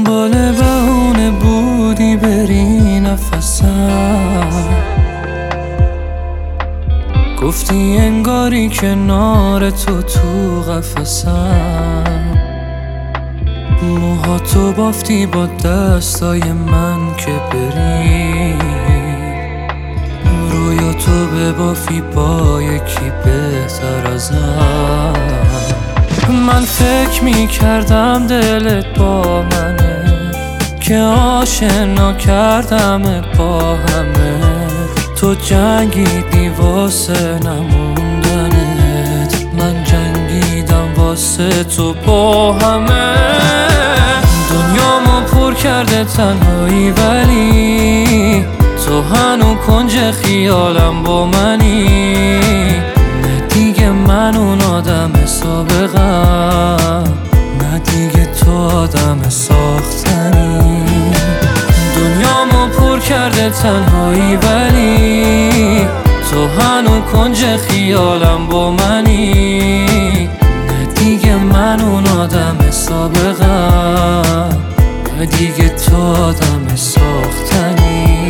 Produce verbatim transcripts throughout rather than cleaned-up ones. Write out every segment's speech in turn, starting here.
دنبال بهونه بودی بری نفسم، گفتی انگاری کنار تو تو قفسم. موهاتو بافتی با دستای من که بری، رویاتو ببافی با یکی بهتر ازم. من فکر میکردم دلت با منه، که آشنا کردم با همه. تو جنگیدی واسه نموندنت، من جنگیدم واسه تو با همه. دنیامو پر کرده تنهایی، ولی تو هنو کنج خیالم با منی. نه دیگه من اون آدم سابقم، نه دیگه تو آدم ساختنی. دنیامو پر کرده تنهایی، ولی تو هنو کنج خیالم با منی. نه دیگه من اون آدم سابقم، نه دیگه تو آدم ساختنی.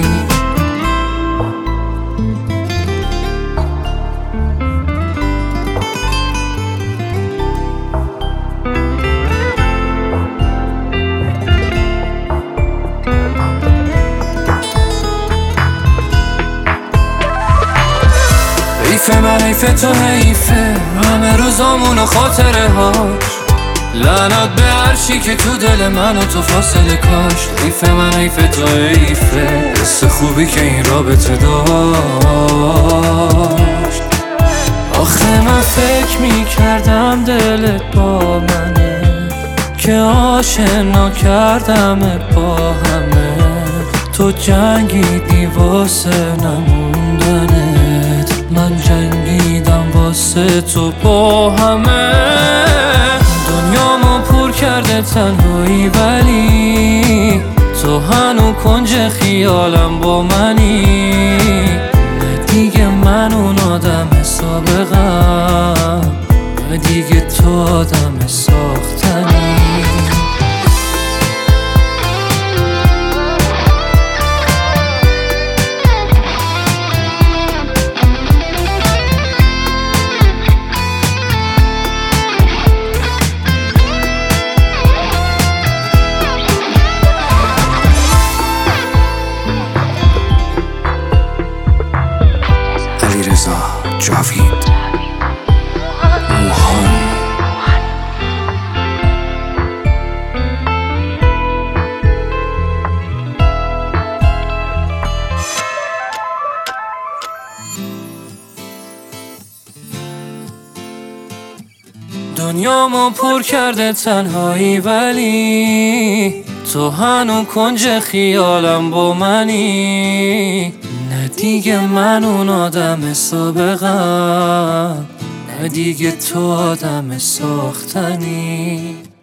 حیفه من حیفه تو حیفه، همه روزامون و خاطره هاش. لعنت به هرچی که تو دل من و تو فاصله کاش. حیفه من حیفه تو حیفه، حس خوبی که این رابطه داشت. آخه من فکر میکردم دلت با منه، که آشنا کردم با همه. تو جنگیدی واسه نموندنت، من جنگیدم واسه تو با همه. دنیامو پر کرده تنهایی، ولی تو هنو کنج خیالم با منی. نه دیگه من اون آدم سابقم، نه دیگه تو آدم ساختنی. جاوید موهان. دنیامو پر کرده تنهایی، ولی تو هنو کنج خیالم با منی. نه دیگه من اون آدم سابقم، نه دیگه تو آدم ساختنی.